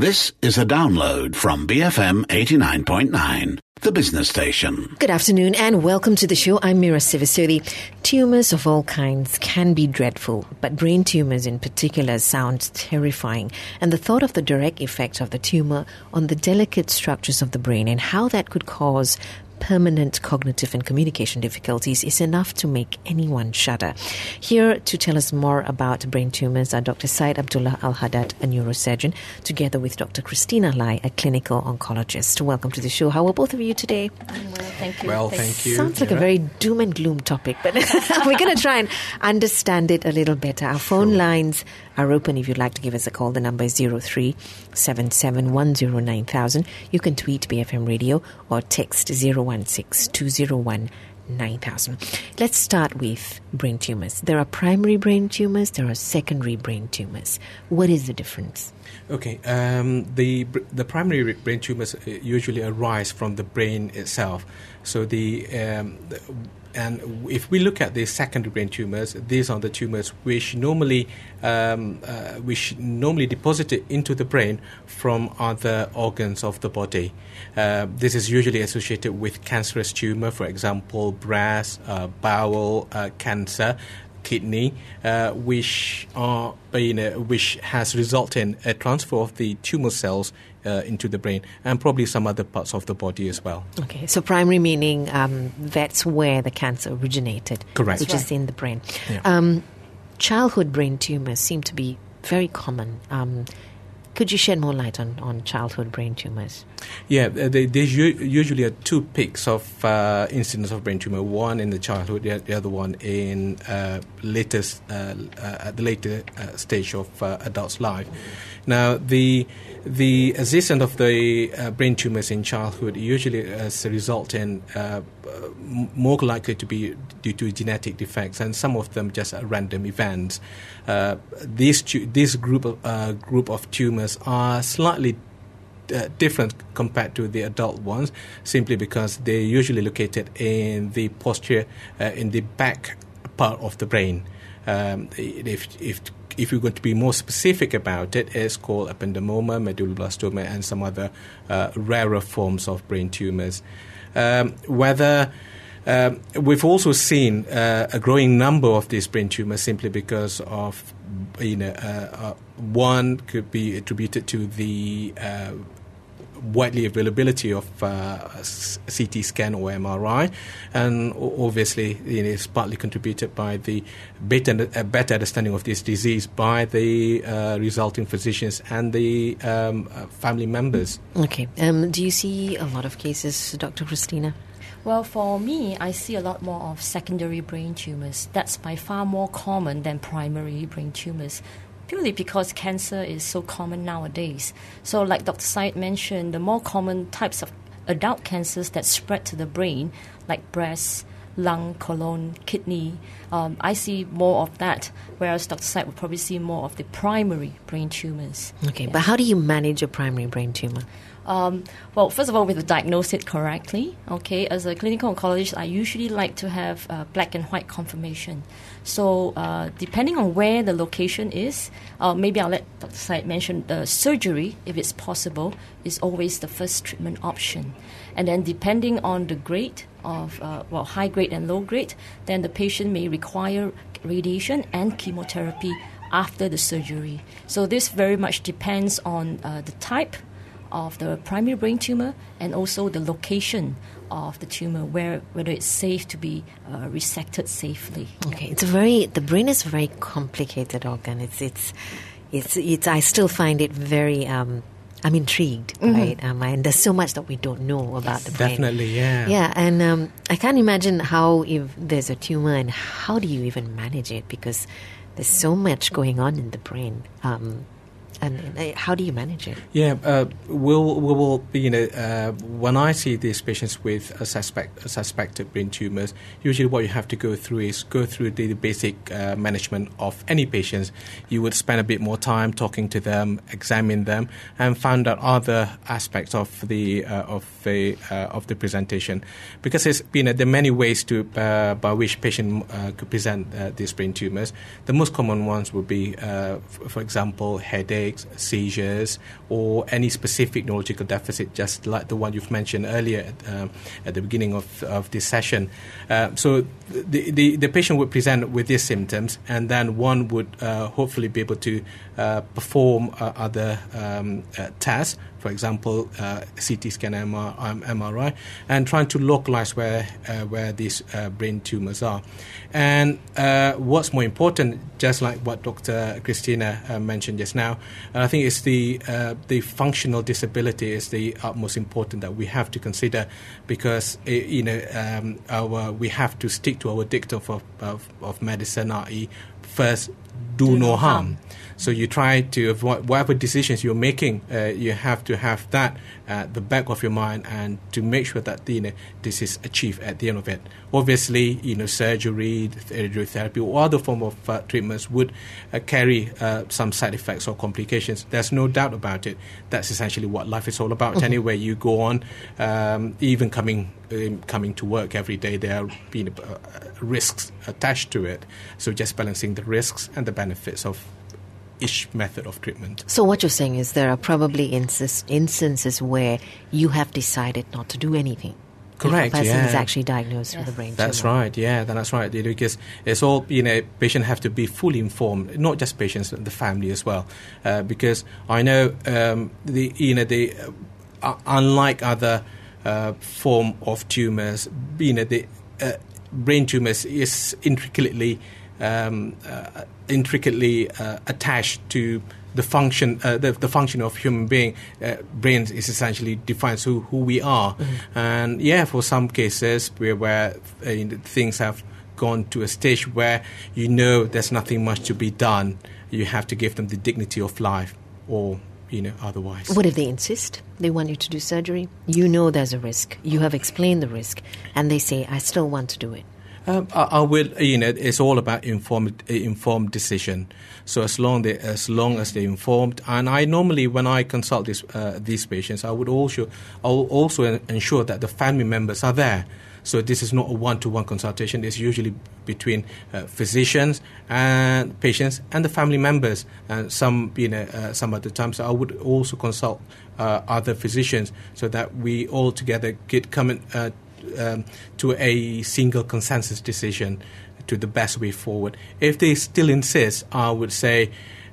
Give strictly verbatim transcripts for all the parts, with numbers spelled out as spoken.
This is a download from B F M eighty-nine point nine, the business station. Good afternoon and welcome to the show. I'm Mira Sivasuri. Tumours of all kinds can be dreadful, but brain tumours in particular sound terrifying. And the thought of the direct effects of the tumour on the delicate structures of the brain and how that could cause permanent cognitive and communication difficulties is enough to make anyone shudder. Here to tell us more about brain tumours are Doctor Syed Abdullah Al-Haddad, a neurosurgeon, together with Doctor Christina Lai, a clinical oncologist. Welcome to the show. How are both of you today? Well, thank you. Well, thank you. Sounds like a very doom and gloom topic, but we're going to try and understand it a little better. Our phone Sure. lines are open if you'd like to give us a call. The number is zero three seven seven one zero nine thousand. You can tweet B F M Radio or text zero one six two zero one nine thousand. Let's start with brain tumours. There are primary brain tumours, there are secondary brain tumours. What is the difference? Okay, um, the the primary brain tumours usually arise from the brain itself. So the, um, the and if we look at the secondary brain tumours, these are the tumours which normally um, uh, which normally deposited into the brain from other organs of the body. Uh, this is usually associated with cancerous tumour, for example, breast, uh, bowel uh, cancer, kidney, uh, which are you know, which has resulted in a transfer of the tumor cells uh, into the brain and probably some other parts of the body as well. Okay, so primary meaning um, that's where the cancer originated. Correct. Which Right. is in the brain. Yeah. Um, childhood brain tumours seem to be very common. Um, could you shed more light on, on childhood brain tumours? Yeah, uh, they, there's u- usually are two peaks of uh, incidence of brain tumor. One in the childhood, the, the other one in uh, latest uh, uh, at the later uh, stage of uh, adult's life. Now, the the existence of the uh, brain tumors in childhood usually as a result in uh, m- more likely to be due to genetic defects, and some of them just are random events. Uh, these tu- this group of, uh, group of tumors are slightly Uh, different compared to the adult ones, simply because they're usually located in the posterior, uh, in the back part of the brain. Um, if if if you're going to be more specific about it, it's called ependymoma, medulloblastoma, and some other uh, rarer forms of brain tumors. Um, whether Um, we've also seen uh, a growing number of these brain tumors simply because of, you know, uh, uh, one could be attributed to the uh, widely availability of uh, C T scan or M R I, and obviously, you know, it's partly contributed by the better, uh, better understanding of this disease by the uh, resulting physicians and the um, uh, family members. Okay. Um, do you see a lot of cases, Doctor Christina? Well, for me, I see a lot more of secondary brain tumours. That's by far more common than primary brain tumours, purely because cancer is so common nowadays. So like Doctor Syed mentioned, the more common types of adult cancers that spread to the brain, like breast, lung, colon, kidney, um, I see more of that, whereas Doctor Syed would probably see more of the primary brain tumours. Okay, but how do you manage a primary brain tumour? Um, well, first of all, we have to diagnose it correctly. Okay, as a clinical oncologist, I usually like to have uh, black and white confirmation. So, uh, depending on where the location is, uh, maybe I'll let Doctor Syed mention the surgery, if it's possible, is always the first treatment option. And then, depending on the grade of, uh, well, high grade and low grade, then the patient may require radiation and chemotherapy after the surgery. So, this very much depends on uh, the type of the primary brain tumor and also the location of the tumor, where whether it's safe to be uh, resected safely. Okay, it's a very the brain is a very complicated organ. It's it's it's it's. I still find it very. Um, I'm intrigued, Mm-hmm. right? Um, and there's so much that we don't know about the brain. Definitely, yeah. Yeah, and um, I can't imagine how if there's a tumor and how do you even manage it, because there's so much going on in the brain. Um, And, and uh, how do you manage it? Yeah, uh, we'll, we will, you know, uh, when I see these patients with a suspect, a suspected brain tumors, usually what you have to go through is go through the basic uh, management of any patients. You would spend a bit more time talking to them, examine them, and find out other aspects of the uh, of the uh, of the presentation, because it's, you know, there are many ways to uh, by which patient uh, could present uh, these brain tumors. The most common ones would be, uh, f- for example, headache. tics, seizures, or any specific neurological deficit, just like the one you've mentioned earlier um, at the beginning of, of this session. Uh, so the, the, the patient would present with these symptoms, and then one would uh, hopefully be able to uh, perform uh, other um, uh, tests, for example, uh, C T scan, M R I, and trying to localize where uh, where these uh, brain tumors are. And uh, what's more important, just like what Doctor Christina uh, mentioned just now, I think it's the uh, the functional disability is the utmost important that we have to consider, because it, you know um, our we have to stick to our dictum of of, of medicine, that is, first do, do no, no harm. harm. So you try to avoid whatever decisions you're making. Uh, you have to have that at the back of your mind, and to make sure that you know this is achieved at the end of it. Obviously, you know, surgery, radiotherapy, or other form of uh, treatments would uh, carry uh, some side effects or complications. There's no doubt about it. That's essentially what life is all about. Mm-hmm. Anyway, you go on, um, even coming um, coming to work every day, there are you know, uh, risks attached to it. So just balancing the risks and the benefits of each method of treatment. So what you're saying is there are probably insist- instances where you have decided not to do anything. Correct, if a person yeah. is actually diagnosed yes. with a brain That's tumor. right, yeah, that's right. Because it's all, you know, patients have to be fully informed, not just patients, the family as well. Uh, because I know, um, the you know, the uh, unlike other uh, form of tumors, you know, the uh, brain tumors is intricately Um, uh, intricately uh, attached to the function, uh, the, the function of human being. Uh, brains is essentially defines who, who we are, mm-hmm. and yeah, for some cases where, where uh, things have gone to a stage where you know there's nothing much to be done, you have to give them the dignity of life, or you know, otherwise. What if they insist? They want you to do surgery. You know there's a risk. You have explained the risk, and they say, "I still want to do it." Um, I, I will, you know, it's all about informed, informed decision. So as long they, as long as they're informed, and I normally, when I consult this, uh, these patients, I would also, I will also ensure that the family members are there. So this is not a one-to-one consultation. It's usually between uh, physicians and patients and the family members. And some, you know, uh, some other times I would also consult uh, other physicians, so that we all together get coming. Uh, Um, to a single consensus decision, to the best way forward. If they still insist, I would say,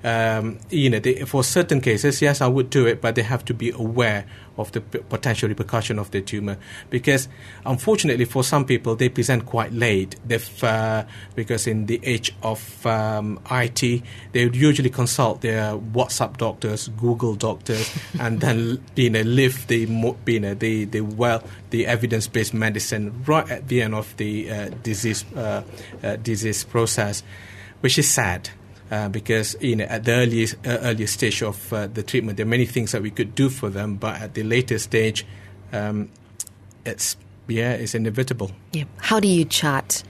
um, you know, they, for certain cases, yes, I would do it, but they have to be aware of the p- potential repercussion of the tumor, because unfortunately for some people they present quite late. They've uh, because in the age of um, I T, they would usually consult their WhatsApp doctors, Google doctors, and then you know live the you know the the well the evidence-based medicine right at the end of the uh, disease uh, uh, disease process, which is sad. Uh, because you know at the earliest uh, earliest stage of uh, the treatment, there are many things that we could do for them, but at the later stage, um, it's yeah, it's inevitable. Yeah. How do you chart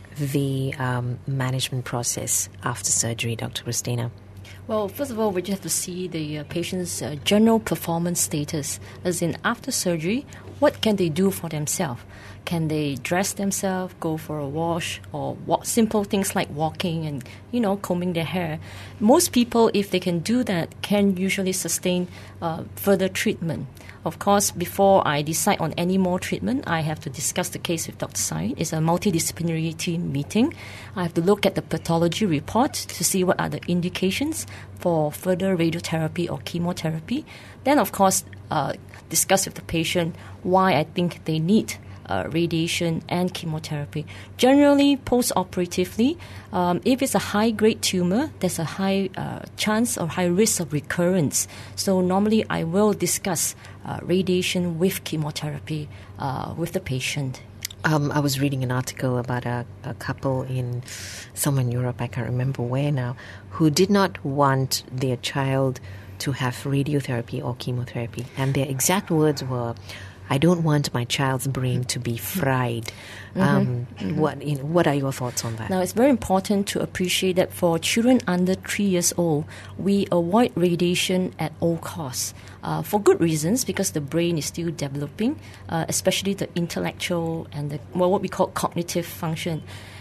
the um, management process after surgery, Doctor Christina? Well, first of all, we just have to see the uh, patient's uh, general performance status, as in after surgery, what can they do for themselves? Can they dress themselves, go for a wash, or walk, simple things like walking and, you know, combing their hair? Most people, if they can do that, can usually sustain uh, further treatment. Of course, before I decide on any more treatment, I have to discuss the case with Doctor Said. It's a multidisciplinary team meeting. I have to look at the pathology report to see what are the indications for further radiotherapy or chemotherapy. Then, of course, uh, discuss with the patient why I think they need Uh, radiation and chemotherapy. Generally, post-operatively, um, if it's a high-grade tumor, there's a high uh, chance or high risk of recurrence. So normally I will discuss uh, radiation with chemotherapy uh, with the patient. Um, I was reading an article about a, a couple in somewhere in Europe, I can't remember where now, who did not want their child to have radiotherapy or chemotherapy. And their exact words were, "I don't want my child's brain to be fried." Um, mm-hmm. Mm-hmm. What you know, what are your thoughts on that? Now, it's very important to appreciate that for children under three years old, we avoid radiation at all costs. Uh, for good reasons, because the brain is still developing, uh, especially the intellectual and the well, what we call cognitive function.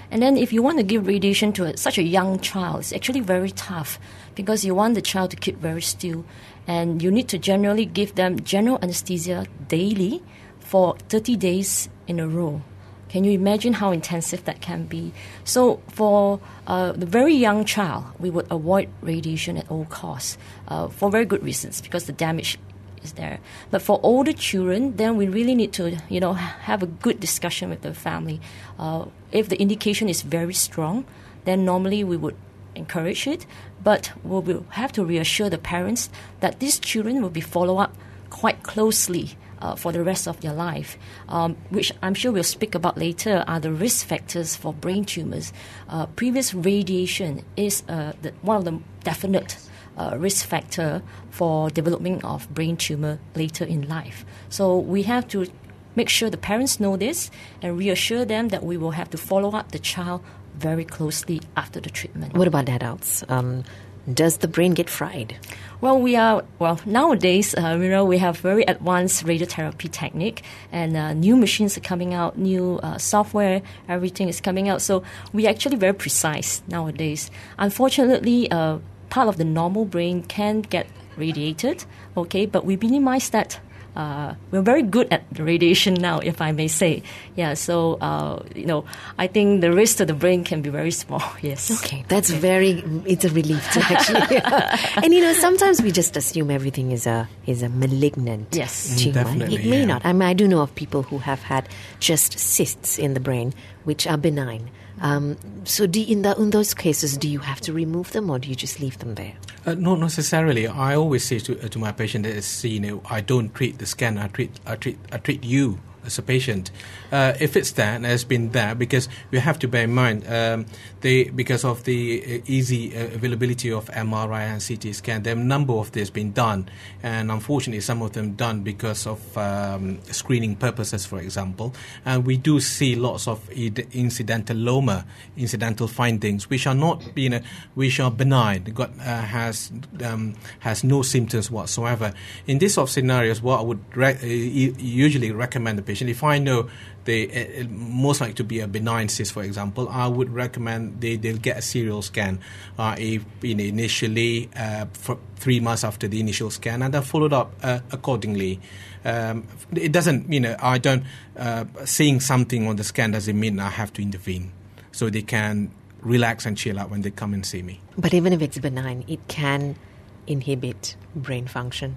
And then if you want to give radiation to a, such a young child, it's actually very tough because you want the child to keep very still. And you need to generally give them general anesthesia daily for thirty days in a row. Can you imagine how intensive that can be? So for uh, the very young child, we would avoid radiation at all costs uh, for very good reasons, because the damage is there. But for older children, then we really need to, you know, have a good discussion with the family. Uh, if the indication is very strong, then normally we would encourage it. But we will have to reassure the parents that these children will be followed up quite closely Uh, for the rest of their life, um, which I'm sure we'll speak about later, are the risk factors for brain tumors. Uh, previous radiation is uh, the, one of the definite uh, risk factor for development of brain tumor later in life. So we have to make sure the parents know this and reassure them that we will have to follow up the child very closely after the treatment. What about adults? Um, does the brain get fried? Well, we are, well, nowadays, uh, you know, we have very advanced radiotherapy technique, and uh, new machines are coming out, new uh, software, everything is coming out. So we are actually very precise nowadays. Unfortunately, uh, part of the normal brain can get radiated, okay, but we minimize that. Uh, we're very good at the radiation now, if I may say. Yeah, so, uh, you know, I think the risk to the brain can be very small, yes. Okay, that's okay. very, it's a relief to actually. And, you know, sometimes we just assume everything is a is a malignant yes. tumor. Definitely, it may yeah. not. I mean, I do know of people who have had just cysts in the brain, which are benign. Um, so do, in, the, in those cases, do you have to remove them or do you just leave them there? Uh, not necessarily. I always say to uh, to my patient that is, you know, I don't treat the scan. I treat I treat I treat you as a patient. Uh, if it's there and has been there, because we have to bear in mind um, they because of the uh, easy uh, availability of M R I and C T scan, there are a number of this been done, and unfortunately some of them done because of um, screening purposes, for example. And we do see lots of incidentaloma, incidental findings, which are not, you know, which are benign, got uh, has um, has no symptoms whatsoever. In this sort of scenarios, what I would re- uh, usually recommend the patient, if I know they uh, most likely to be a benign cyst, for example, I would recommend they, they'll get a serial scan uh, if, you know, initially uh, for three months after the initial scan, and then followed up uh, accordingly. Um, it doesn't, you know, I don't, uh, seeing something on the scan doesn't mean I have to intervene. So they can relax and chill out when they come and see me. But even if it's benign, it can inhibit brain function.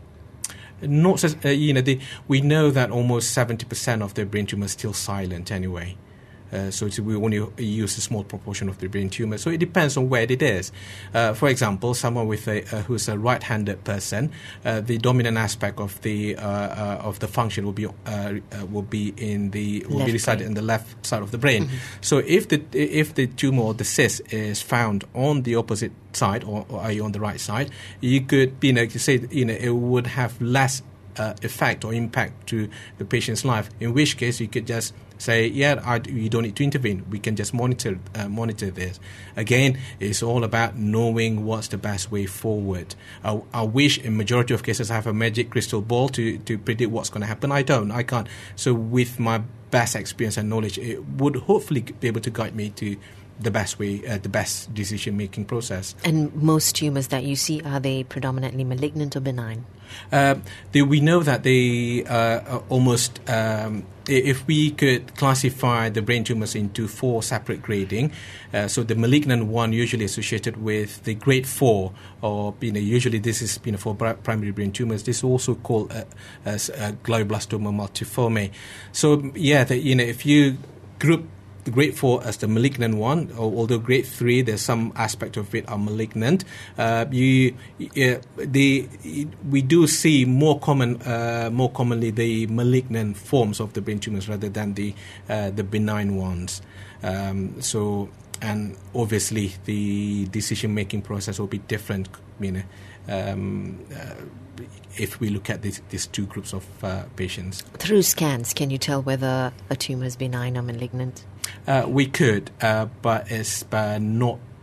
Not, uh, you know, the, we know that almost seventy percent of the brain tumor is still silent anyway. Uh, so it's, we only use a small proportion of the brain tumor. So it depends on where it is. Uh, for example, someone with a, uh, who's a right-handed person, uh, the dominant aspect of the uh, uh, of the function will be uh, uh, will be in the will left be decided brain. in the left side of the brain. Mm-hmm. So if the if the tumor or the cyst is found on the opposite side, or, or are you on the right side, you could, you know, say, you know, it would have less uh, effect or impact to the patient's life. In which case, you could just say, yeah, I, you don't need to intervene. We can just monitor uh, monitor this. Again, it's all about knowing what's the best way forward. I, I wish in majority of cases I have a magic crystal ball to, to predict what's going to happen. I don't. I can't. So with my best experience and knowledge, it would hopefully be able to guide me to the best way, uh, the best decision-making process. And most tumors that you see, are they predominantly malignant or benign? Uh, they, we know that they uh, are almost, um, if we could classify the brain tumors into four separate grading, uh, so the malignant one usually associated with the grade four, or, you know, usually this is, you know, for primary brain tumors. This is also called uh, as uh, glioblastoma multiforme. So yeah, the, you know, if you group the grade four as the malignant one, although grade three, there's some aspect of it are malignant. Uh, you, uh, the, we do see more common, uh, more commonly the malignant forms of the brain tumors rather than the uh, the benign ones. Um, so, and obviously the decision-making process will be different, you know, um, uh, if we look at this, these two groups of uh, patients. Through scans, can you tell whether a tumor is benign or malignant? Uh, we could, uh, but it's uh, not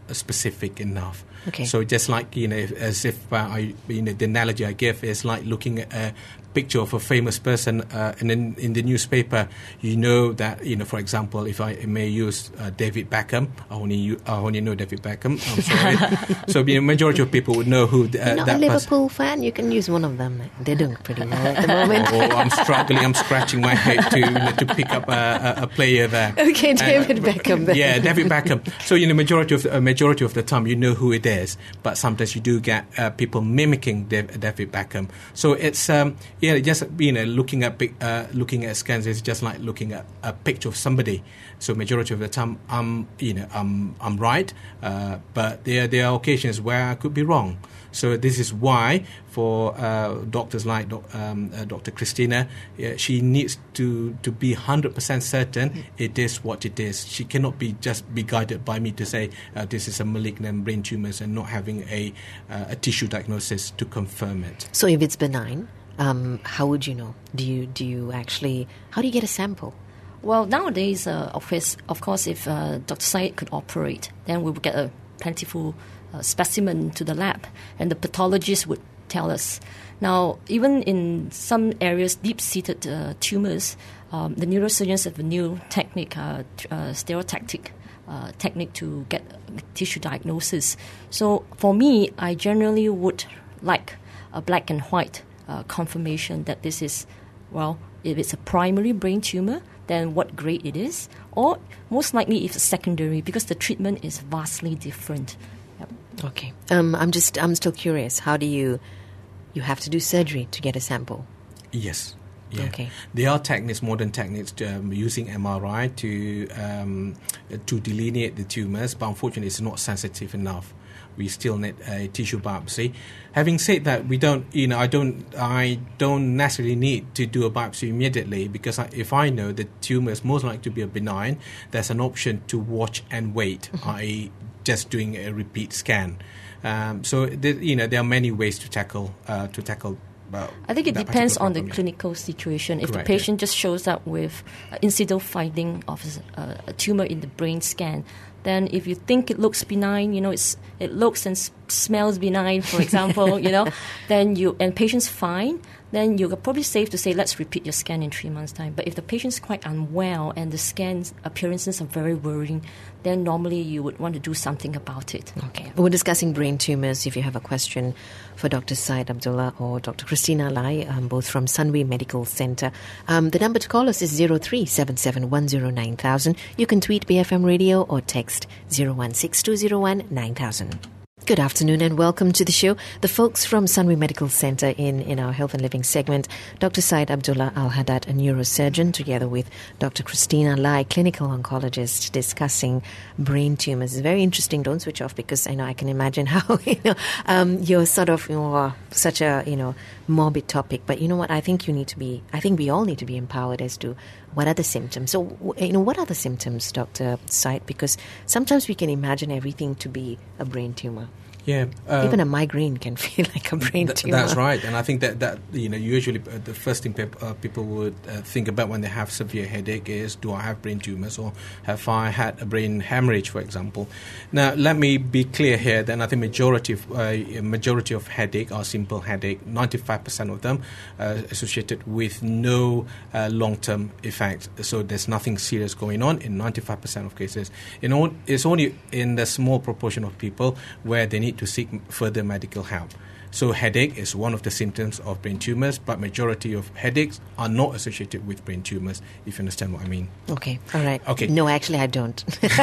specific enough. Okay. So just like, you know, if, as if uh, I, you know, the analogy I give is like looking at a picture of a famous person, uh, and then in the newspaper, you know that, you know, for example, if I may use uh, David Beckham, I only u- I only know David Beckham. I'm sorry. So the majority of people would know who uh, You're not that a Liverpool fan. You can use one of them. They're doing pretty well at the moment. Oh, I'm struggling. I'm scratching my head to, you know, to pick up a, a, a player there. Okay, David And, Beckham. Then. Yeah, David Beckham. So, you know, majority of a majority of the time, you know who it is, but sometimes you do get uh, people mimicking Dav- David Beckham. So it's um, yeah, just, you know, looking at pic- uh, looking at scans is just like looking at a picture of somebody. So majority of the time, I'm you know I'm I'm right, uh, but there there are occasions where I could be wrong. So this is why for uh, doctors like doc, um, uh, Doctor Christina, uh, she needs to, to be one hundred percent certain it is what it is. She cannot be just be guided by me to say uh, this is a malignant brain tumors and not having a, uh, a tissue diagnosis to confirm it. So if it's benign, um, how would you know? Do you do you actually? How do you get a sample? Well, nowadays, uh, of course, of course, if uh, Doctor Syed could operate, then we would get a plentiful uh, specimen to the lab, and the pathologist would tell us. Now, even in some areas, deep-seated uh, tumors, um, the neurosurgeons have a new technique, uh, uh, stereotactic uh, technique to get tissue diagnosis. So, for me, I generally would like a black and white uh, confirmation that this is, well, if it's a primary brain tumor, then what grade it is, or most likely if it's secondary, because the treatment is vastly different. Yep. Okay. Um, I'm just I'm still curious. How do you you have to do surgery to get a sample? Yes. Yeah. Okay. There are techniques, modern techniques, to, um, using M R I to um, to delineate the tumors, but unfortunately, it's not sensitive enough. We still need a tissue biopsy. Having said that, we don't, you know, I don't, I don't necessarily need to do a biopsy immediately, because I, if I know the tumor is most likely to be a benign, there's an option to watch and wait, mm-hmm. that is, just doing a repeat scan. Um, so, the, you know, there are many ways to tackle uh, to tackle. Well, I think it depends on the clinical situation. If Correct, the patient yeah. just shows up with uh, incidental finding of uh, a tumor in the brain scan, then if you think it looks benign, you know, it's, it looks and s- smells benign, for example, you know, then you, and patient's fine, then you're probably safe to say, let's repeat your scan in three months' time. But if the patient's quite unwell and the scan appearances are very worrying, then normally you would want to do something about it. Okay. We're discussing brain tumors. If you have a question for Doctor Syed Abdullah or Doctor Christina Lai, um, both from Sunway Medical Centre, um, the number to call us is zero three seven seven one zero nine thousand. You can tweet B F M Radio or text zero one six two zero one nine thousand. Good afternoon and welcome to the show. The folks from Sunway Medical Centre in, in our Health and Living segment, Doctor Syed Abdullah Al-Haddad, a neurosurgeon, together with Doctor Christina Lai, clinical oncologist, discussing brain tumours. It's very interesting. Don't switch off, because I know I can imagine how, you know, um, you're sort of, you know, such a, you know, morbid topic. But you know what? I think you need to be, I think we all need to be empowered as to what are the symptoms. So, you know, what are the symptoms, Doctor Syed? Because sometimes we can imagine everything to be a brain tumour. Yeah, uh, even a migraine can feel like a brain th- tumor. That's right, and I think that, that you know usually uh, the first thing pe- uh, people would uh, think about when they have severe headache is, do I have brain tumors, or have I had a brain hemorrhage, for example? Now, let me be clear here. Then I think majority of uh, majority of headache are simple headache. ninety-five percent of them uh, associated with no uh, long-term effect. So there's nothing serious going on in ninety-five percent of cases. In all, it's only in the small proportion of people where they need to seek further medical help. So headache is one of the symptoms of brain tumours, but majority of headaches are not associated with brain tumours, if you understand what I mean. Okay, all right. Okay. No, actually I don't.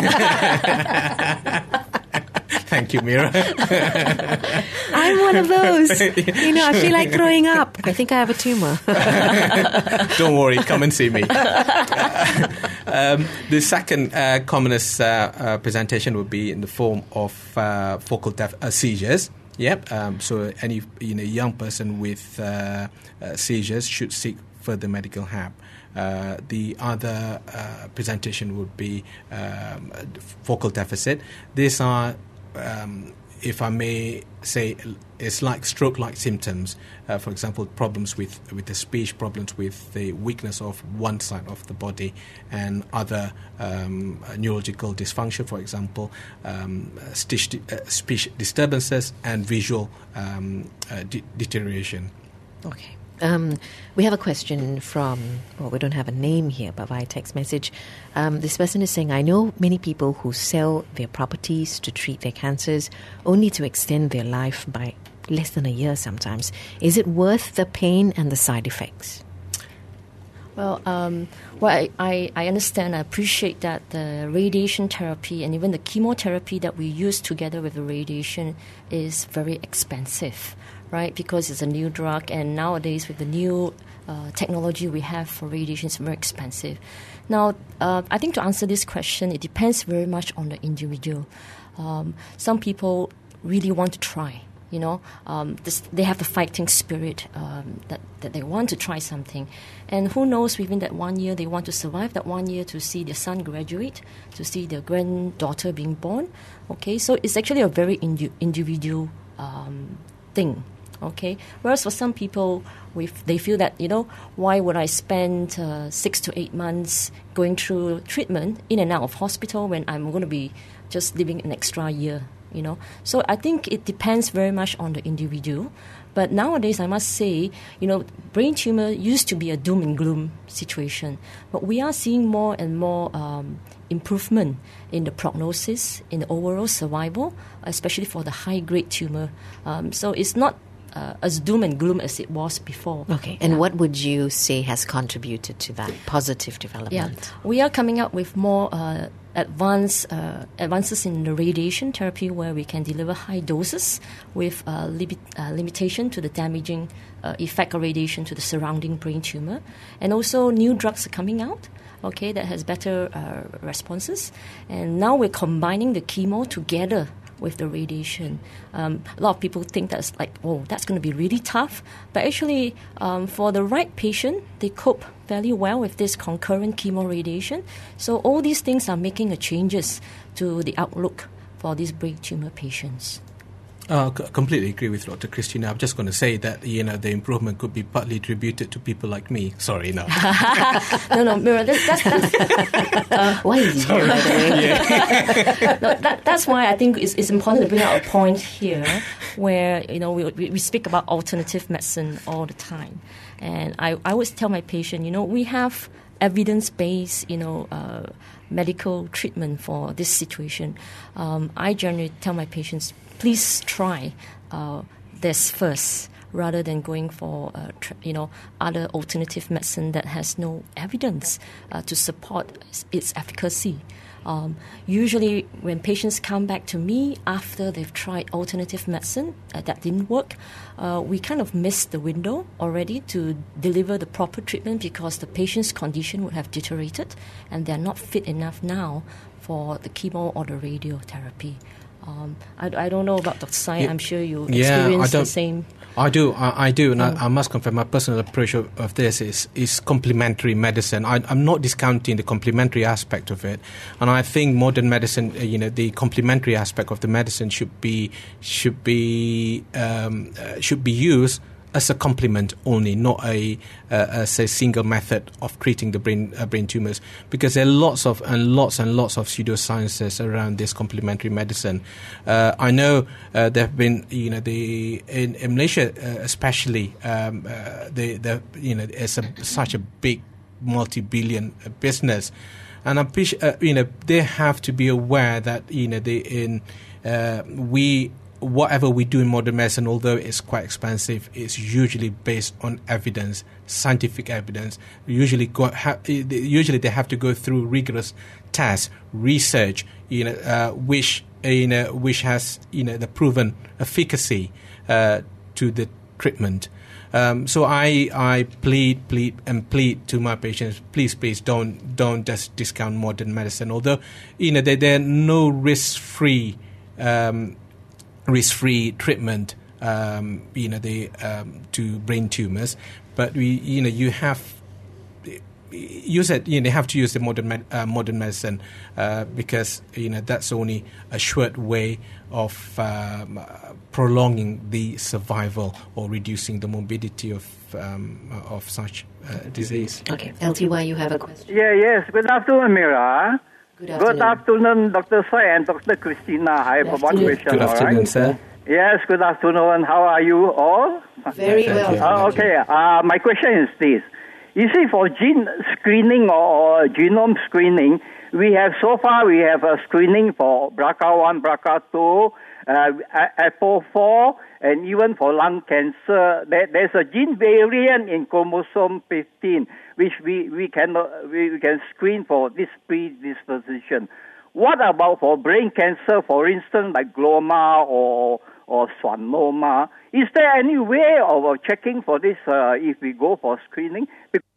Thank you, Mira. I'm one of those. You know, I feel like throwing up. I think I have a tumour. Don't worry, come and see me. um, the second uh, commonest uh, uh, presentation would be in the form of uh, focal def- uh, seizures. Yep. Um, so any you know young person with uh, uh, seizures should seek further medical help. Uh, the other uh, presentation would be um, focal deficit. These are um, if I may say, it's like stroke-like symptoms. Uh, for example, problems with, with the speech, problems with the weakness of one side of the body, and other um, neurological dysfunction, for example, um, speech, uh, speech disturbances, and visual um, uh, de- deterioration. Okay. Um, we have a question from, well, we don't have a name here, but via text message. Um, this person is saying, I know many people who sell their properties to treat their cancers only to extend their life by less than a year sometimes. Is it worth the pain and the side effects? Well, um, well I, I, I understand, I appreciate that the radiation therapy and even the chemotherapy that we use together with the radiation is very expensive, right? Because it's a new drug, and nowadays with the new uh, technology we have for radiation, it's very expensive. Now, uh, I think to answer this question, it depends very much on the individual. Um, some people really want to try. You know, um, this, they have the fighting spirit um, that, that they want to try something. And who knows, within that one year, they want to survive that one year to see their son graduate, to see their granddaughter being born. Okay, so it's actually a very indi- individual um, thing. Okay, whereas for some people, with they feel that, you know, why would I spend uh, six to eight months going through treatment in and out of hospital when I'm going to be just living an extra year? You know, so I think it depends very much on the individual. But nowadays, I must say, you know, brain tumor used to be a doom and gloom situation, but we are seeing more and more um, improvement in the prognosis, in the overall survival, especially for the high-grade tumor. Um, so it's not Uh, as doom and gloom as it was before. Okay, and yeah. What would you say has contributed to that positive development? Yeah, we are coming up with more uh, advanced uh, advances in the radiation therapy, where we can deliver high doses with uh, limit, uh, limitation to the damaging uh, effect of radiation to the surrounding brain tumor. And also new drugs are coming out, okay, that has better uh, responses. And now we're combining the chemo together with the radiation. Um, a lot of people think that's like, oh, that's going to be really tough. But actually, um, for the right patient, they cope fairly well with this concurrent chemo radiation. So all these things are making a changes to the outlook for these brain tumor patients. I uh, c- completely agree with Doctor Christina. I'm just going to say that, you know, the improvement could be partly attributed to people like me. Sorry, no. no, no, Mira, that's... that's, that's uh, why is he here, by the way? Yeah. no, that, that's why I think it's, it's important to bring out a point here where, you know, we, we, we speak about alternative medicine all the time. And I, I always tell my patient, you know, we have evidence-based, you know, uh, medical treatment for this situation. Um, I generally tell my patients, please try uh, this first rather than going for, uh, tr- you know, other alternative medicine that has no evidence uh, to support its efficacy. Um, usually when patients come back to me after they've tried alternative medicine uh, that didn't work, uh, we kind of missed the window already to deliver the proper treatment because the patient's condition would have deteriorated and they're not fit enough now for the chemo or the radiotherapy. Um, I, I don't know about Doctor Sai. Yeah, I'm sure you yeah, experience the same. I do, I, I do, and mm. I, I must confess my personal approach of, of this is, is complementary medicine. I, I'm not discounting the complementary aspect of it, and I think modern medicine, uh, you know, the complementary aspect of the medicine should be should be um, uh, should be used as a complement only, not a uh, as a single method of treating the brain uh, brain tumors, because there are lots of and lots and lots of pseudosciences around this complementary medicine. Uh, I know uh, there have been, you know, the in, in Malaysia uh, especially, um, uh, the the you know it's a, such a big multi-billion business, and I'm uh, you know they have to be aware that, you know, they in uh, we. Whatever we do in modern medicine, although it's quite expensive, it's usually based on evidence, scientific evidence. Usually, go, ha, usually they have to go through rigorous tests, research, you know, uh, which you know, which has, you know, the proven efficacy uh, to the treatment. Um, so I, I plead, plead, and plead to my patients: please, please don't, don't just discount modern medicine. Although, you know, there, there are no risk-free. Um, risk-free treatment, um, you know, the um, to brain tumors, but we, you know, you have, you said you know, they have to use the modern med- uh, modern medicine uh, because you know that's only a short way of um, uh, prolonging the survival or reducing the morbidity of um, of such uh, disease. Okay, L T Y, you have a question. Yeah, yes. Good afternoon, Mira. Good afternoon. Good afternoon, Doctor Sai and Doctor Christina. I have one question. Good afternoon, all right? sir. Yes, good afternoon. How are you all? Very Thank well. you. Uh, okay, uh, my question is this. You see, for gene screening or, or genome screening, we have, so far, we have a screening for B R C A one, B R C A two, uh, A P O four, and even for lung cancer. There, there's a gene variant in chromosome fifteen, which we, we, can, we, we can screen for this predisposition. What about for brain cancer, for instance, like gloma or or schwannoma? Is there any way of checking for this uh, if we go for screening?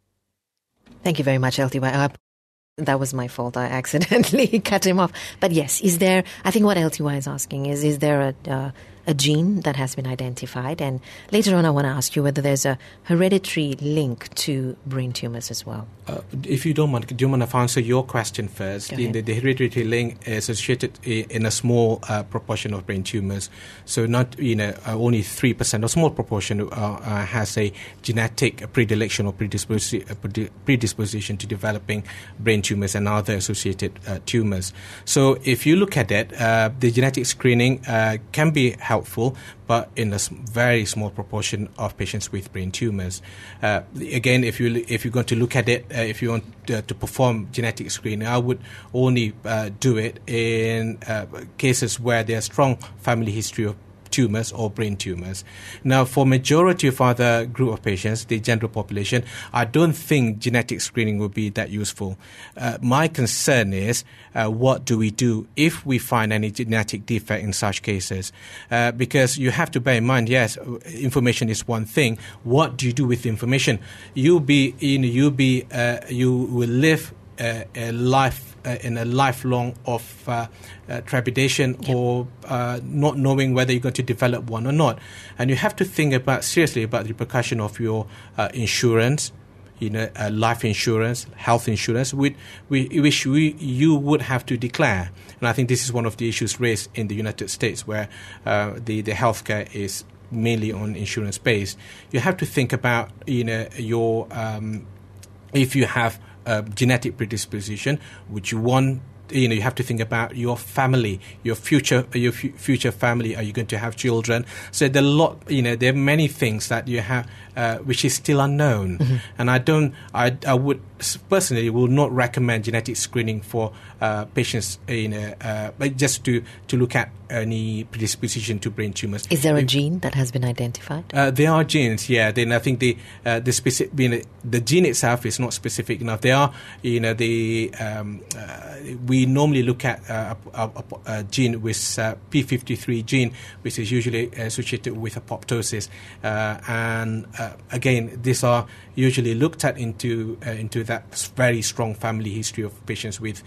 Thank you very much, L T Y. Uh, that was my fault. I accidentally cut him off. But yes, is there, I think what L T Y is asking is, is there a, uh, a gene that has been identified? And later on, I want to ask you whether there's a hereditary link to brain tumors as well. Uh, if you don't mind, do you mind if I answer your question first? The, the, the hereditary link is associated in a small uh, proportion of brain tumors. So not, you know, uh, only three percent, a small proportion uh, uh, has a genetic predilection or predisposi- uh, predisposition to developing brain tumors and other associated uh, tumors. So if you look at it, uh, the genetic screening uh, can be helpful, but in a very small proportion of patients with brain tumors. Uh, again, if you if you're going to look at it, uh, if you want uh, to perform genetic screening, I would only uh, do it in uh, cases where there's strong family history of tumors or brain tumors. Now, for majority of other group of patients, the general population, I don't think genetic screening will be that useful. Uh, my concern is uh, what do we do if we find any genetic defect in such cases? Uh, because you have to bear in mind, yes, information is one thing. What do you do with the information? You'll be, you know, you'll be, uh, you will live uh, a life Uh, in a lifelong of uh, uh, trepidation yep. or uh, not knowing whether you're going to develop one or not. And you have to think about seriously about the repercussion of your uh, insurance, you know, uh, life insurance, health insurance, which, which we, you would have to declare. And I think this is one of the issues raised in the United States where uh, the, the healthcare is mainly on insurance based. You have to think about, you know, your, um, if you have Uh, genetic predisposition, which you want, you know, you have to think about your family, your future, your f- future family. Are you going to have children? So there are a lot, you know, there are many things that you have, uh, which is still unknown. Mm-hmm. And I don't, I, I would personally will not recommend genetic screening for uh, patients, you know, uh, but just to to look at any predisposition to brain tumors. Is there a if, gene that has been identified? Uh, there are genes, yeah. Then I think the uh, the specific, you know, the gene itself is not specific enough. There are, you know, the um, uh, we normally look at uh, a, a, a gene with uh, P fifty-three gene, which is usually associated with apoptosis, uh, and uh, again, these are usually looked at into uh, into that very strong family history of patients with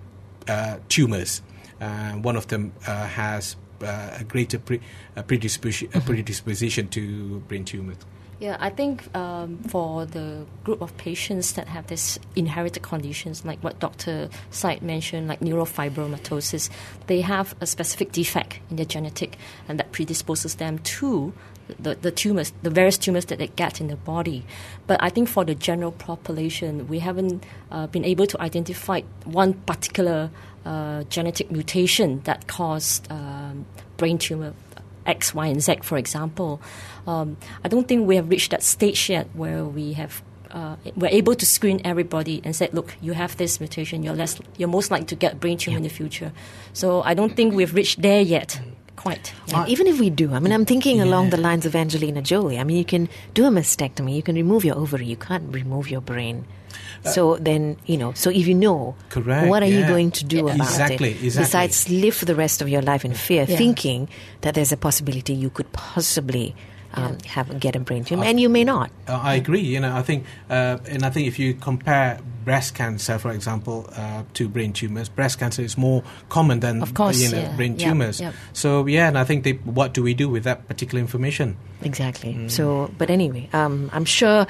uh, tumors. Uh, one of them uh, has uh, a greater pre- uh, predisposition, uh, predisposition to brain tumors. Yeah, I think um, for the group of patients that have this inherited conditions, like what Doctor Said mentioned, like neurofibromatosis, they have a specific defect in their genetic, and that predisposes them to the, the tumors, the various tumors that they get in the body. But I think for the general population, we haven't uh, been able to identify one particular uh, genetic mutation that caused um, brain tumor X, Y, and Z, for example. Um, I don't think we have reached that stage yet where we have uh, we're able to screen everybody and say, look, you have this mutation, you're less, you're most likely to get brain tumor yeah. in the future. So I don't think we've reached there yet. Quite. Yeah, even if we do, I mean, I'm thinking yeah. along the lines of Angelina Jolie. I mean, you can do a mastectomy, you can remove your ovary, you can't remove your brain. Uh, so then, you know, so if you know, correct, what are yeah. you going to do yeah. about exactly, it? Exactly. Besides live for the rest of your life in fear, yeah. thinking that there's a possibility you could possibly um, yeah. have get a brain tumor, uh, and you may not. Uh, I agree. You know, I think, uh, and I think if you compare breast cancer, for example, uh, to brain tumors, breast cancer is more common than of course, you know yeah. brain yep, tumors. Yep. So yeah, and I think they, what do we do with that particular information? Exactly. Mm. So, but anyway, um, I'm sure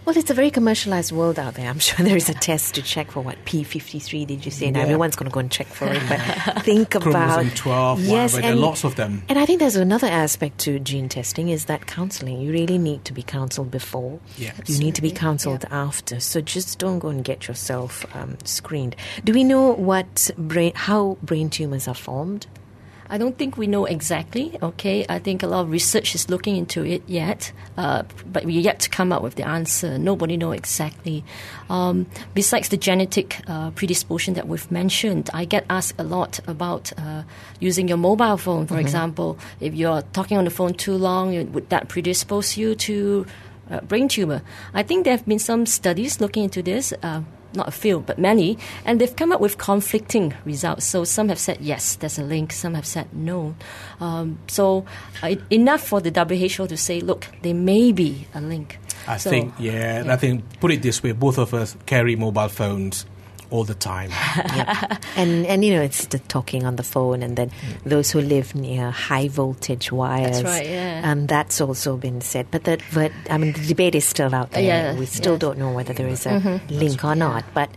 Well, it's a very commercialized world out there. I'm sure there is a test to check for what P fifty-three, did you say? And Yeah. everyone's going to go and check for it. But think about... Chromosome twelve, yes, whatever, there are and, lots of them. And I think there's another aspect to gene testing is that counseling. You really need to be counseled before. Yeah. You need to be counselled after. So just don't go and get yourself um, screened. Do we know what brain, how brain tumours are formed? I don't think we know exactly, okay? I think a lot of research is looking into it yet, uh, but we're yet to come up with the answer. Nobody knows exactly. Um, besides the genetic uh, predisposition that we've mentioned, I get asked a lot about uh, using your mobile phone, for mm-hmm. example. If you're talking on the phone too long, would that predispose you to uh, brain tumor? I think there have been some studies looking into this, uh, not a few, but many, and they've come up with conflicting results. So some have said, yes, there's a link. Some have said, no. Um, so uh, enough for the W H O to say, look, there may be a link. I so, think, yeah, yeah, I think, put it this way, both of us carry mobile phones all the time. Yeah. And, and, you know, it's the talking on the phone, and then mm. those who live near high voltage wires. That's right, yeah. Um, that's also been said. But, that, but I mean, the debate is still out there. Yeah, we still yes. don't know whether there is a mm-hmm. link or not. But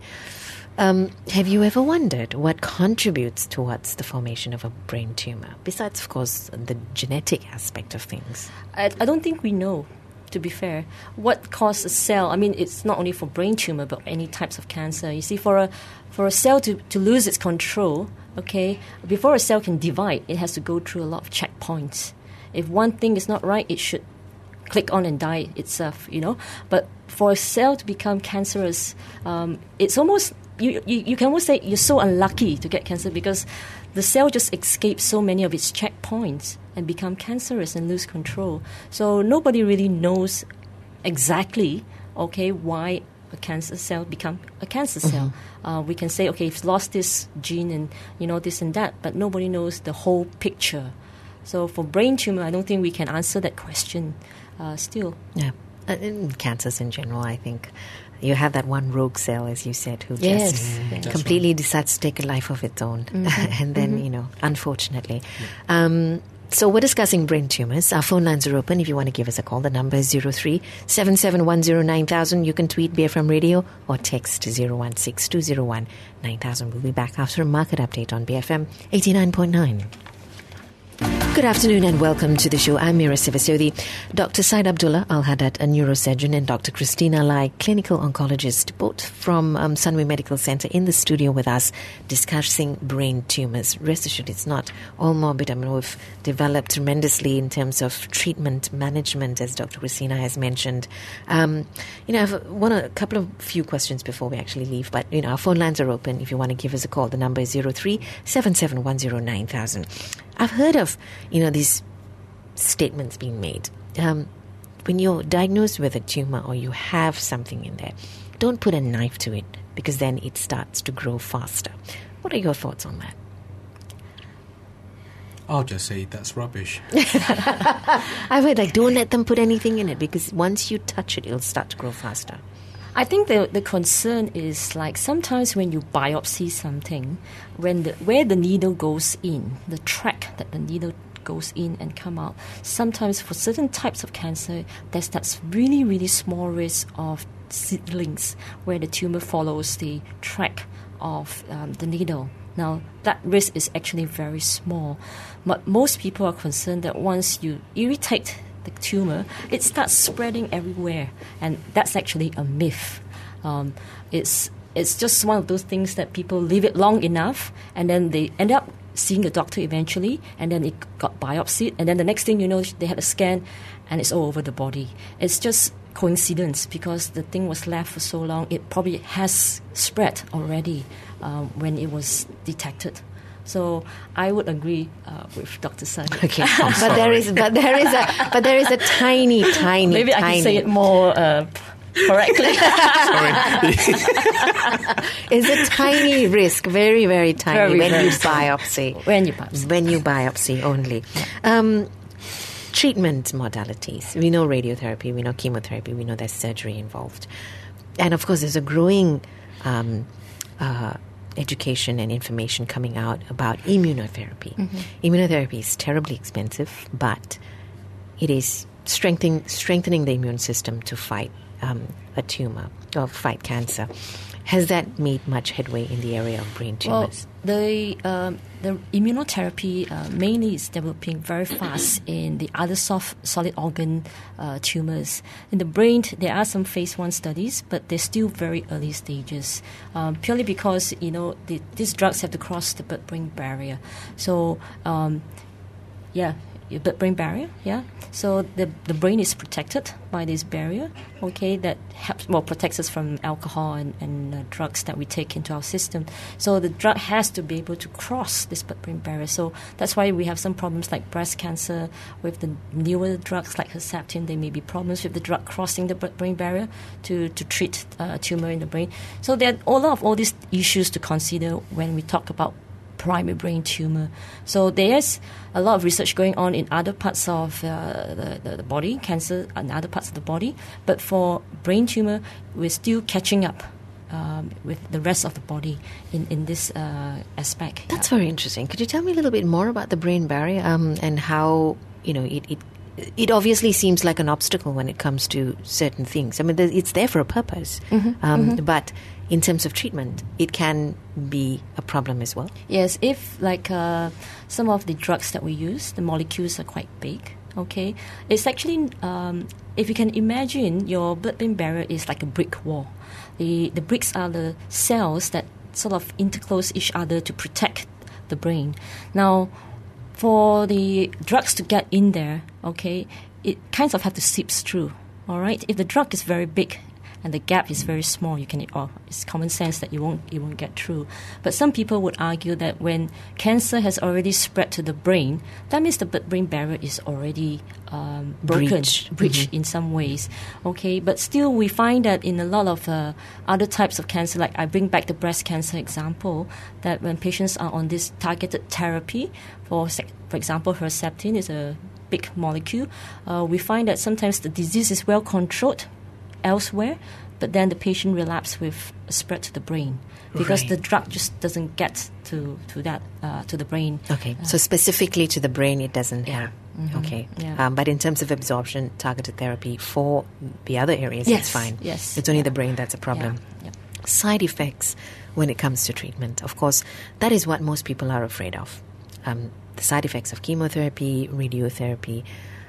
um, have you ever wondered what contributes towards the formation of a brain tumor, besides, of course, the genetic aspect of things? I, I don't think we know. To be fair, what causes a cell? I mean, it's not only for brain tumor, but any types of cancer. You see, for a for a cell to, to lose its control, okay, before a cell can divide, it has to go through a lot of checkpoints. If one thing is not right, it should click on and die itself, you know. But for a cell to become cancerous, um, it's almost you, you you can almost say you're so unlucky to get cancer because the cell just escapes so many of its checkpoints and become cancerous and lose control. So nobody really knows exactly, okay, why a cancer cell become a cancer cell. Mm-hmm. Uh, we can say, okay, it's lost this gene and, you know, this and that, but nobody knows the whole picture. So for brain tumor, I don't think we can answer that question uh, still. Yeah, uh, in cancers in general, I think. You have that one rogue cell, as you said, who yes. just mm, completely right. decides to take a life of its own. Mm-hmm. and then, mm-hmm. you know, unfortunately. Yeah. Um, so we're discussing brain tumors. Our phone lines are open. If you want to give us a call, the number is zero three seven seven one zero nine thousand. You can tweet B F M Radio or text zero one six two zero one nine thousand. We'll be back after a market update on B F M eighty-nine point nine. Good afternoon and welcome to the show. I'm Mira Sivasodi. Doctor Syed Abdullah Al-Haddad, a neurosurgeon, and Doctor Christina Lai, clinical oncologist, both from um, Sunway Medical Center, in the studio with us discussing brain tumors. Rest assured, it's not all morbid. I mean, we've developed tremendously in terms of treatment management, as Doctor Christina has mentioned. Um, you know, I've one a couple of few questions before we actually leave, but, you know, our phone lines are open. If you want to give us a call, the number is zero three seven seven one zero nine thousand. I've heard of, you know, these statements being made. Um, when you're diagnosed with a tumor or you have something in there, don't put a knife to it because then it starts to grow faster. What are your thoughts on that? I'll just say that's rubbish. I've heard, like, don't let them put anything in it because once you touch it, it'll start to grow faster. I think the the concern is, like, sometimes when you biopsy something, when the where the needle goes in, the track that the needle goes in and come out, sometimes for certain types of cancer, there's that really, really small risk of seedlings where the tumor follows the track of um, the needle. Now, that risk is actually very small. But most people are concerned that once you irritate the tumor, it starts spreading everywhere, and that's actually a myth. Um, it's it's just one of those things that people leave it long enough, and then they end up seeing the doctor eventually, and then it got biopsied, and then the next thing you know, they had a scan, and it's all over the body. It's just coincidence because the thing was left for so long. It probably has spread already um, when it was detected. So I would agree uh, with Doctor Sun. Okay, but there is, but there is a, but there is a tiny, tiny, maybe tiny. I can say it more uh, correctly. It's a tiny risk, very, very tiny very, when very you small. biopsy. When you biopsy. When you biopsy only. Um, treatment modalities. We know radiotherapy. We know chemotherapy. We know there's surgery involved, and of course, there's a growing. Um, uh, education and information coming out about immunotherapy. Mm-hmm. Immunotherapy is terribly expensive, but it is strengthening strengthening the immune system to fight um, a tumor or fight cancer. Has that made much headway in the area of brain tumors? Well, the um, the immunotherapy uh, mainly is developing very fast in the other soft solid organ uh, tumors. In the brain, there are some phase one studies, but they're still very early stages. Um, purely because you know the, these drugs have to cross the blood-brain barrier. So, um, yeah. blood-brain barrier, yeah. So the the brain is protected by this barrier, okay, that helps, well, protects us from alcohol and, and uh, drugs that we take into our system. So the drug has to be able to cross this blood-brain barrier. So that's why we have some problems like breast cancer with the newer drugs like Herceptin. There may be problems with the drug crossing the blood-brain barrier to, to treat uh, a tumor in the brain. So there are a lot of all these issues to consider when we talk about primary brain tumor. So there's a lot of research going on in other parts of uh, the, the, the body, cancer in other parts of the body. But for brain tumor, we're still catching up um, with the rest of the body in, in this uh, aspect. That's yeah. very interesting. Could you tell me a little bit more about the brain barrier um, and how, you know, it, it it obviously seems like an obstacle when it comes to certain things. I mean, it's there for a purpose. Mm-hmm, um, mm-hmm. But in terms of treatment, it can be a problem as well. Yes, if like uh, some of the drugs that we use, the molecules are quite big, okay? It's actually, um, if you can imagine, your blood-brain barrier is like a brick wall. The, the bricks are the cells that sort of interclose each other to protect the brain. Now, for the drugs to get in there, okay, it kind of have to seep through, all right? If the drug is very big and the gap is very small, you can, oh, it's common sense that you won't, you won't get through. But some people would argue that when cancer has already spread to the brain, that means the blood-brain barrier is already um, broken, breached, breached mm-hmm. in some ways, okay? But still, we find that in a lot of uh, other types of cancer, like I bring back the breast cancer example, that when patients are on this targeted therapy, for for example, Herceptin is a big molecule, uh, we find that sometimes the disease is well controlled elsewhere, but then the patient relapses with a spread to the brain because right. the drug just doesn't get to to that uh, to the brain. Okay, uh, so specifically to the brain, it doesn't yeah. help. Mm-hmm. Okay, yeah. um, but in terms of absorption, targeted therapy for the other areas, yes. it's fine. Yes, it's only yeah. the brain that's a problem. Yeah. Yeah. Side effects when it comes to treatment, of course, that is what most people are afraid of. Um, the side effects of chemotherapy, radiotherapy.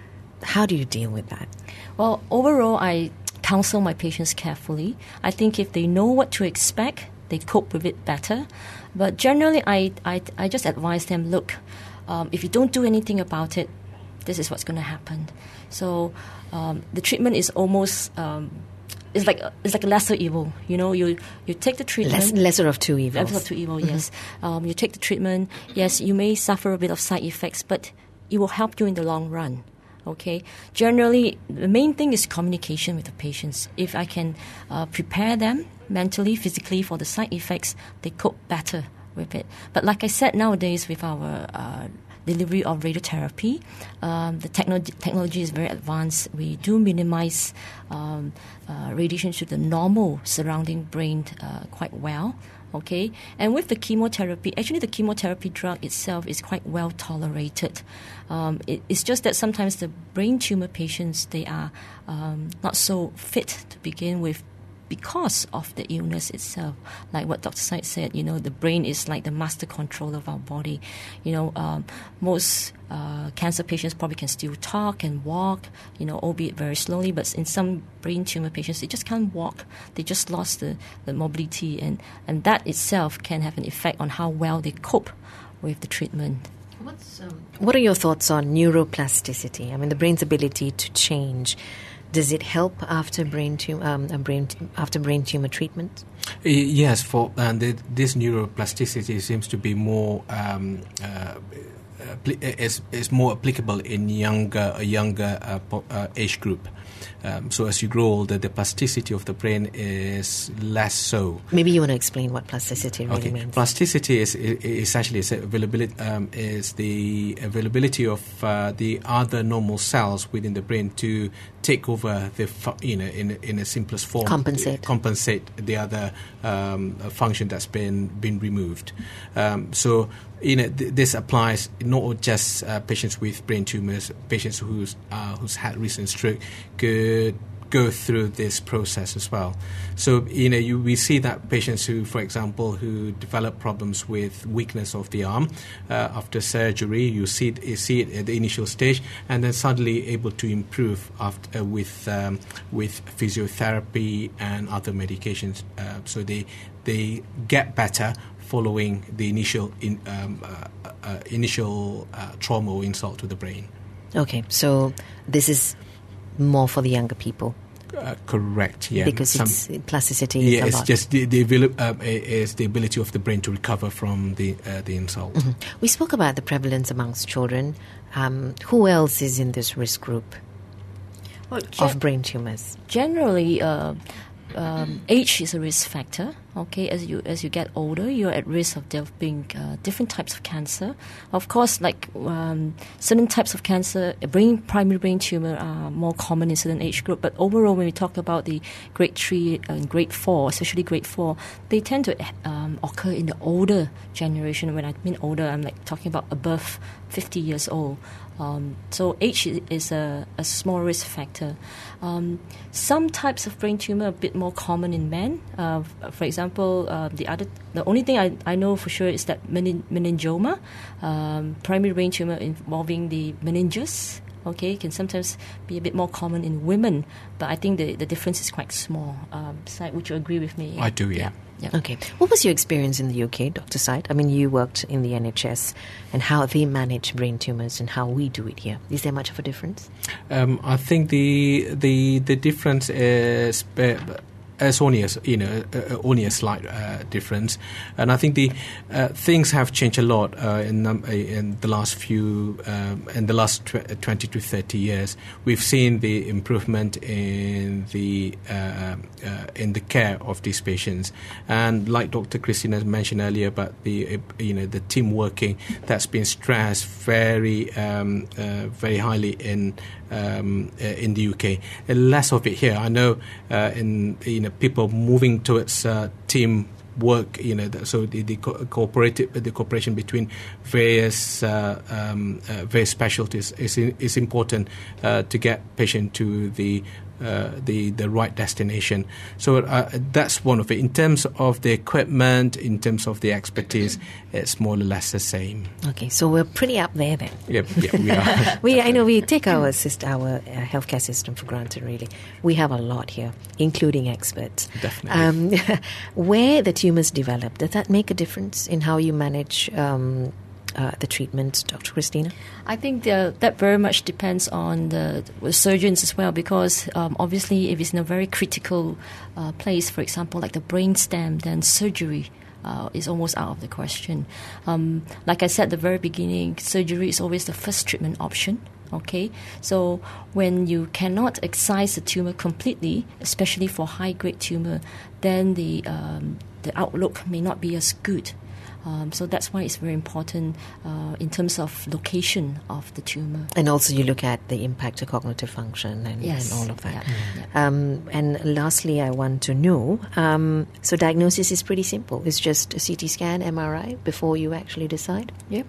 How do you deal with that? Well, overall, I counsel my patients carefully. I think if they know what to expect, they cope with it better. But generally, I, I, I just advise them, look, um, if you don't do anything about it, this is what's going to happen. So um, the treatment is almost... Um, It's like it's like a lesser evil, you know. You you take the treatment. Less, lesser of two evils. Lesser of two evil, mm-hmm. yes. Um, you take the treatment. Yes, you may suffer a bit of side effects, but it will help you in the long run. Okay. Generally, the main thing is communication with the patients. If I can uh, prepare them mentally, physically for the side effects, they cope better with it. But like I said, nowadays with our uh, delivery of radiotherapy, um, the technology technology is very advanced. We do minimize um, uh, radiation to the normal surrounding brain uh, quite well. Okay, and with the chemotherapy, actually the chemotherapy drug itself is quite well tolerated. Um, it, it's just that sometimes the brain tumor patients, they are um, not so fit to begin with, because of the illness itself. Like what Doctor Syed said, you know, the brain is like the master control of our body. You know, um, most uh, cancer patients probably can still talk and walk, you know, albeit very slowly, but in some brain tumor patients, they just can't walk. They just lost the, the mobility, and, and that itself can have an effect on how well they cope with the treatment. What's, um, what are your thoughts on neuroplasticity? I mean, the brain's ability to change. Does it help after brain tum- um, a brain t- after brain tumor treatment? Yes, for uh, the, this neuroplasticity seems to be more um, uh, is is more applicable in younger a younger uh, po- uh, age group. Um, so as you grow older, the plasticity of the brain is less so. Maybe you want to explain what plasticity really okay. means. Plasticity is, is essentially is availability um, is the availability of uh, the other normal cells within the brain to take over the fu- you know in in a simplest form, compensate compensate the other um, function that's been been removed. Um, so. You know, th- this applies not just uh, patients with brain tumors, patients who's uh, who's had recent stroke could go through this process as well. So, you know, you, we see that patients who, for example, who develop problems with weakness of the arm uh, after surgery, you see it, you see it at the initial stage, and then suddenly able to improve after, uh, with um, with physiotherapy and other medications. Uh, so they they get better following the initial in, um, uh, uh, initial uh, trauma or insult to the brain. Okay, so this is more for the younger people. Uh, correct, yeah. Because Some, it's plasticity is yeah, a it's lot. just the, the uh, is the ability of the brain to recover from the uh, the insult. Mm-hmm. We spoke about the prevalence amongst children. Um, who else is in this risk group Well, gen- of brain tumors? generally, uh, um, age is a risk factor. Okay, as you as you get older, you're at risk of developing uh, different types of cancer. Of course, like um, certain types of cancer, brain primary brain tumor are more common in certain age group. But overall, when we talk about the grade three and grade four, especially grade four, they tend to um, occur in the older generation. When I mean older, I'm like talking about above fifty years old. Um, so age is a, a small risk factor. Um, some types of brain tumor are a bit more common in men. Uh, for example, uh, the other, the only thing I, I know for sure is that menin- meningioma, um, primary brain tumor involving the meninges, okay, can sometimes be a bit more common in women, but I think the, the difference is quite small. Um, Syed, would you agree with me? I do, yeah. yeah. Yeah. Okay. What was your experience in the U K, Doctor Syed? I mean, you worked in the N H S and how they manage brain tumors and how we do it here. Is there much of a difference? Um, I think the the the difference is. Uh, It's only a, you know, uh, only a slight uh, difference, and I think the uh, things have changed a lot uh, in um, in the last few um, in the last tw- twenty to thirty years. We've seen the improvement in the uh, uh, in the care of these patients, and like Doctor Christina mentioned earlier about the uh, you know the team working, that's been stressed very um, uh, very highly in. Um, uh, in the U K, uh, less of it here. I know uh, in you know people moving towards uh, team work. You know, the, so the the co- cooperative the cooperation between various uh, um, uh, various specialties is is important uh, to get patient to the. Uh, the the right destination. So uh, that's one of it. In terms of the equipment, in terms of the expertise, it's more or less the same. Okay, so we're pretty up there then. Yep, yeah, we are. we, I know we take our syst- our uh, healthcare system for granted, really. We have a lot here, including experts. Definitely. Um, where the tumors develop, does that make a difference in how you manage um, uh, the treatment, Doctor Christina? I think the, that very much depends on the, the surgeons as well, because um, obviously if it's in a very critical uh, place, for example, like the brainstem, then surgery uh, is almost out of the question. Um, like I said at the very beginning, surgery is always the first treatment option. Okay, so when you cannot excise the tumor completely, especially for high-grade tumor, then the um, the outlook may not be as good. Um, so that's why it's very important uh, in terms of location of the tumor. And also you look at the impact to cognitive function and, Yes. and all of that. Yeah, yeah. Um, and lastly, I want to know, um, so diagnosis is pretty simple. It's just a C T scan, M R I, before you actually decide? Yep.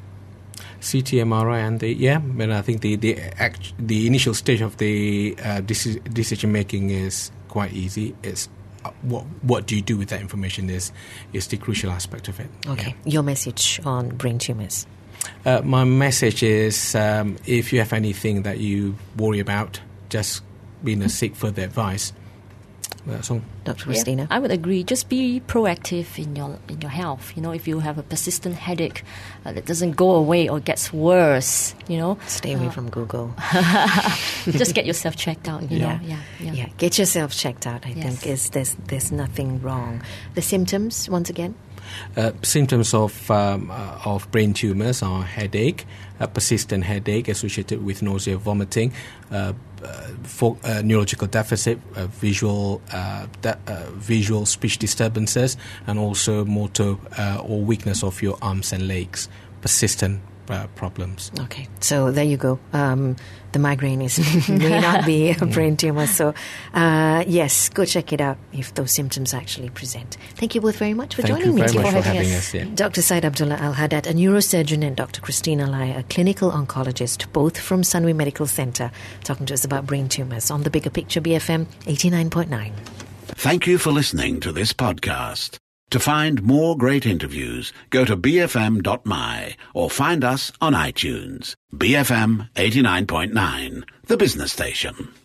C T, M R I, and the yeah, but I think the the act, the initial stage of the uh, deci- decision making is quite easy. It's uh, what what do you do with that information is is the crucial aspect of it. Okay. Your message on brain tumors. Uh, my message is um, if you have anything that you worry about, just you know seek further advice. That's all. Doctor Yeah, Christina? I would agree. Just be proactive in your in your health. You know, if you have a persistent headache uh, that doesn't go away or gets worse, you know, Stay away from Google. just get yourself checked out. You Yeah. know, yeah, yeah. Yeah, get yourself checked out, I Yes. think. Is there's, there's nothing wrong. The symptoms, once again? Uh, symptoms of um, uh, of brain tumors are headache, a persistent headache associated with nausea, vomiting, uh, uh, for, uh, neurological deficit, uh, visual uh, de- uh, visual speech disturbances, and also motor uh, or weakness of your arms and legs. Persistent uh, problems. Okay, so there you go. Um, the migraine is may not be a brain tumor. So, uh, yes, go check it out if those symptoms actually present. Thank you both very much for Thank joining you me. very Thank you much for for having having us. us. Yeah. Doctor Syed Abdullah Al-Haddad, a neurosurgeon, and Doctor Christina Lai, a clinical oncologist, both from Sunway Medical Center, talking to us about brain tumors on the Bigger Picture B F M eighty-nine point nine. Thank you for listening to this podcast. To find more great interviews, go to b f m dot m y or find us on iTunes. B F M eighty-nine point nine, the business station.